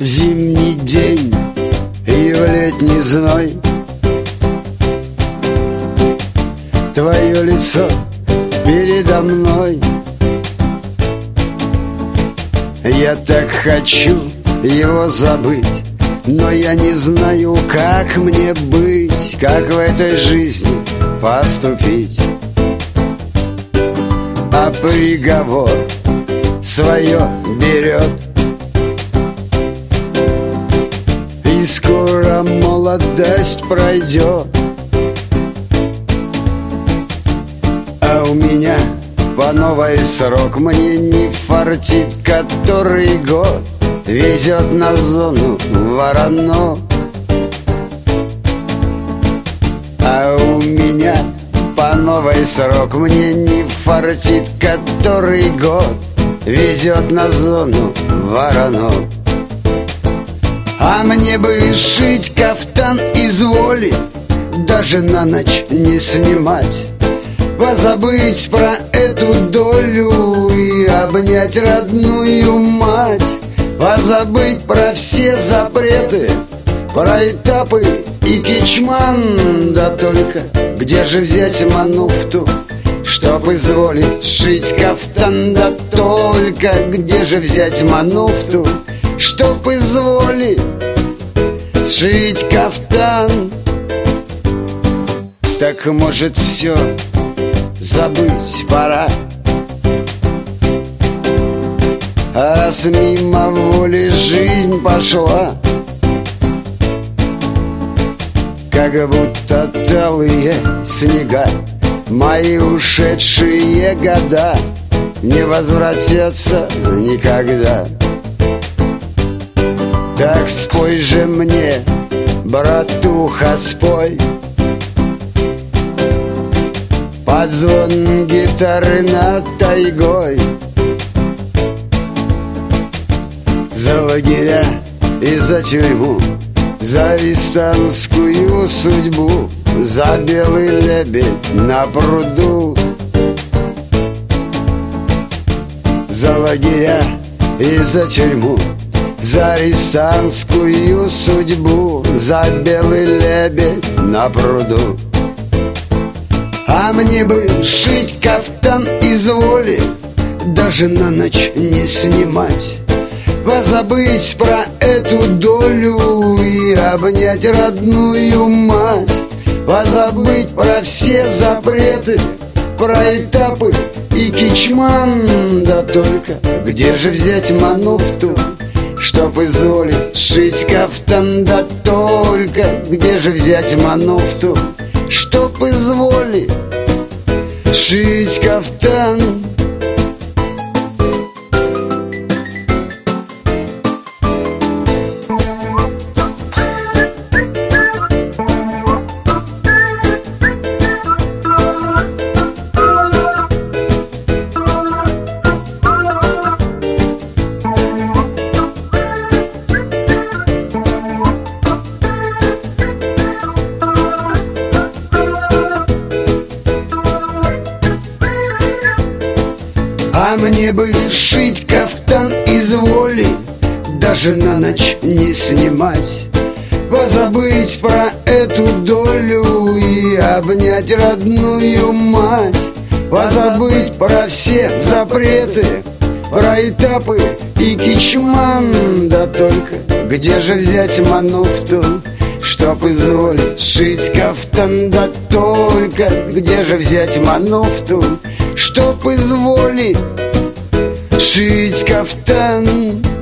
зимний день и в летний зной твое лицо передо мной. Я так хочу его забыть, но я не знаю, как мне быть, как в этой жизни поступить. А приговор свое берет, и скоро молодость пройдет. А у меня по новой срок, мне не фартит который год, везет на зону Воронов. А у меня по новой срок, мне не фартит который год, везет на зону Воронов. А мне бы шить кафтан из воли, даже на ночь не снимать, позабыть про эту долю и обнять родную мать, позабыть про все запреты, про этапы и кичман. Да только где же взять мануфту, чтоб изволить сшить кафтан? Да только где же взять мануфту, чтоб изволить сшить кафтан? Так может все забыть пора, а раз мимо воли жизнь пошла, как будто талые снега, мои ушедшие года не возвратятся никогда. Так спой же мне, братуха, спой, под звон гитары над тайгой, за лагеря и за тюрьму, за арестантскую судьбу, за белый лебедь на пруду. За лагеря и за тюрьму, за арестантскую судьбу, за белый лебедь на пруду. А мне бы шить кафтан из воли, даже на ночь не снимать, позабыть про эту долю и обнять родную мать, позабыть про все запреты, про этапы и кичман. Да только где же взять мануфту, чтоб изволить сшить кафтан? Да только где же взять мануфту, чтоб изволить сшить кафтан? А мне бы сшить кафтан из воли, даже на ночь не снимать, позабыть про эту долю и обнять родную мать, позабыть про все запреты, про этапы и кичман. Да только где же взять мануфту, чтоб изволить сшить кафтан? Да только где же взять мануфту, чтоб изволить сшить кафтан?